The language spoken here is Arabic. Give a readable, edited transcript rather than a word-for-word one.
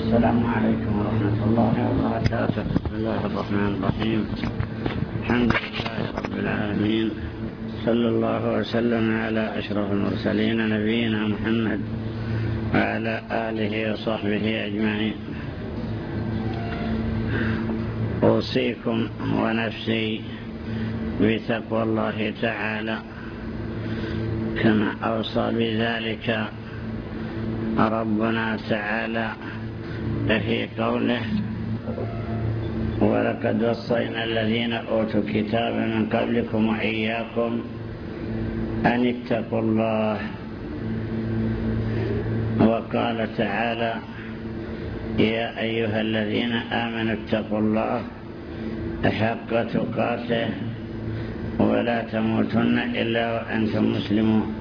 السلام عليكم ورحمة الله وبركاته. بسم الله الرحمن الرحيم. الحمد لله رب العالمين، صلى الله وسلم على أشرف المرسلين نبينا محمد وعلى آله وصحبه أجمعين. أوصيكم ونفسي بتقوى الله تعالى كما أوصى بذلك ربنا تعالى في قوله: ولقد وصينا الذين أوتوا الكتاب من قبلكم وإياكم أن اتقوا الله. وقال تعالى: يا أيها الذين آمنوا اتقوا الله حق تقاته ولا تموتن إلا وأنتم مسلمون.